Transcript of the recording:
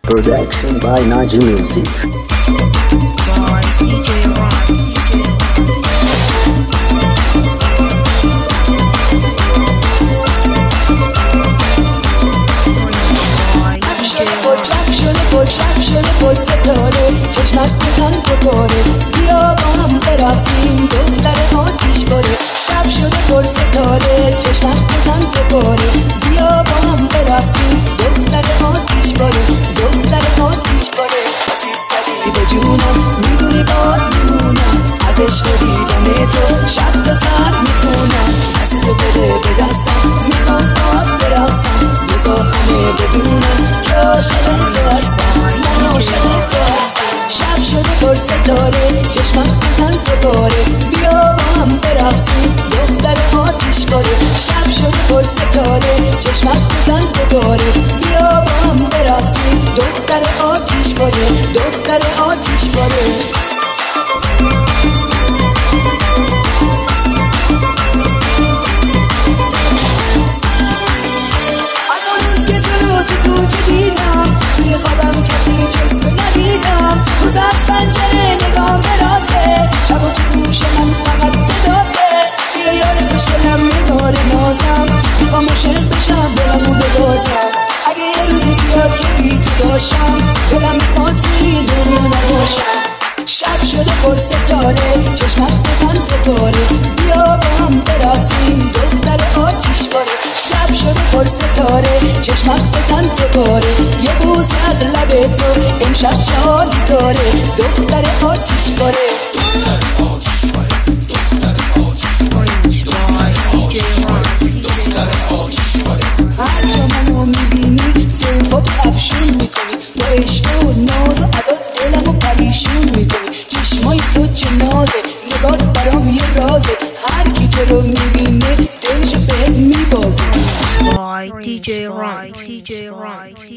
Production by Naji Music. By DJ Rock. شب شده پر ستاره چشمت بزن دوباره بیا با هم برقصیم دختر آتیش باره شب شده پر ستاره چشمت بزن دوباره بیا با هم برقصیم دختر آتیش باره دختر آتیش باره سیستری به جونم میدونی باد میمونم از عشق دیدن تو شب تا سر میخونم دست تو بده به دستم میخوام باد برقصم بزا همه بدونم که عاشق تو هستم من عاشق تو هستم شب شده پر ستاره چشمت بزن دوباره بیا با هم برقصیم دختر آتیش باره شب شده پر ستاره چشمت بزن دوباره بیا با هم برقصیم دختر آتیش باره دختر آتیش باره توی خوابم کسی جز تو ندیدم روز از پنجره نگام براته شب و تو گوش من فقط صداته بیا یار خوشگلم نگار نازم میخوام عاشق بشم دلمو ببازم اگه یه روزی بیاد که بی تو باشم دلم میخواد توی دنیا نباشم شب شده پر ستاره چشمت بزن دوباره بیا با هم برقصیم دختر آتیش باره شب شده پر ستاره چشمت بزن دوباره یه بوس از لب تو امشب چاری داره دختر آتیش باره هر جا منو میبینی زلفاتو افشون میکنی با عشق و ناز و عداد دلمو پریشون میکنی چشمای تو چه نازه نگات برام یه رازه هر کی تو رو میبینه دلشو بهت میبازه By DJ Rock.